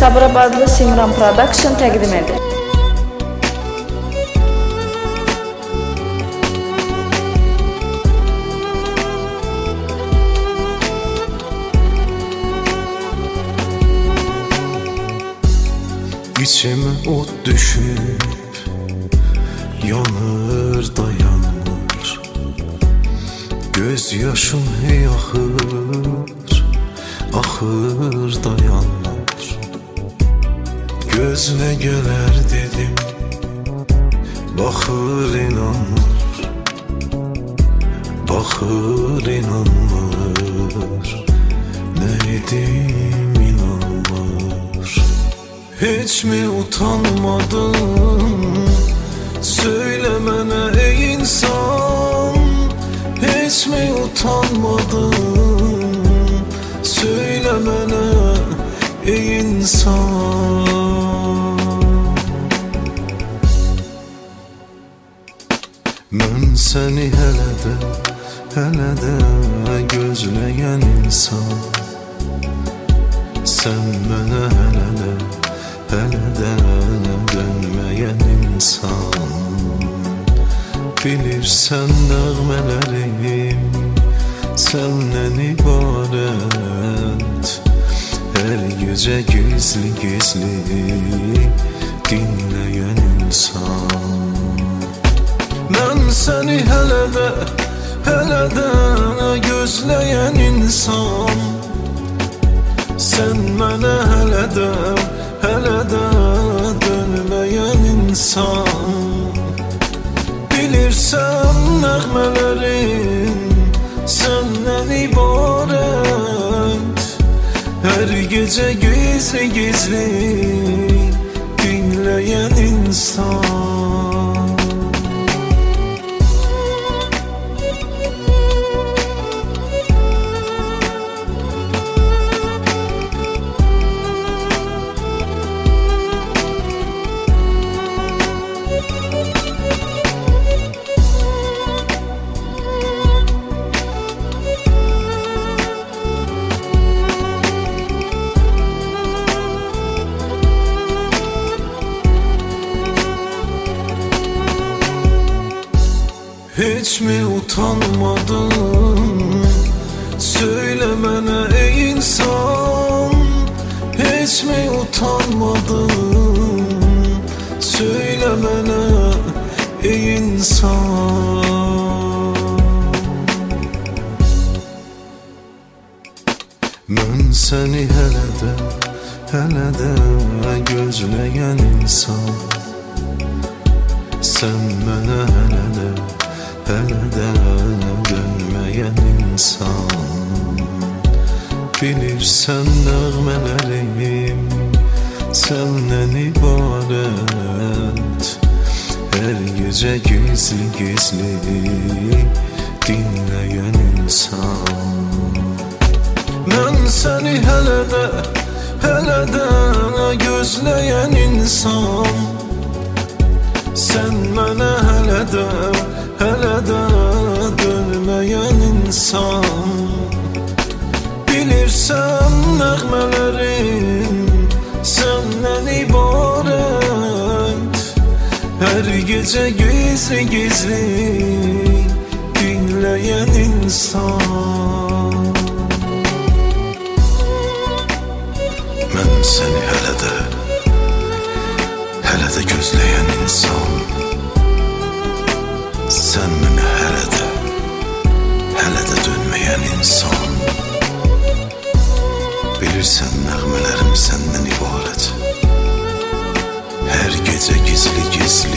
Sabirabadlı Simran Production təqdim edir. İçime ot düşüp yanır dayanır, göz yaşım hey ahır dayanır. Gözüne gelir dedim, bakır inanmır, neydim inanmır. Hiç mi utanmadın, söylemene ey insan. Hiç mi utanmadın, söylemene ey insan. Ben seni hele de gözleyen insan. Sen bana hele de dönmeyen insan. Bilirsen nəğmələrim səndən ibarət. Her gece gizli dinleyen insan. Ben seni hele de gözleyen insan. Sen bana hele de dönmeyen insan. Bilirsən nəğmələrim səndən ibarət. Her gece gizli dinleyen insan. Hiç mi utanmadın, söylemene ey insan. Hiç mi utanmadın, söylemene ey insan. Ben seni hele de gözleyen insan. Sen bana hele de dönmeyen insan. Bilirsən nəğmələrim səndən ibarət. Her gece gizli dinleyen insan. Ben seni hele de gözleyen insan. Sen bana hele de dönmeyen insan. Bilirsən nəğmələrim səndən ibarət. Her gece gizli dinleyen insan. Ben seni hele de gözleyen insan. Sen beni hele de dönmeyen insan. Bilirsən nəğmələrim səndən ibarət. Her gece gizli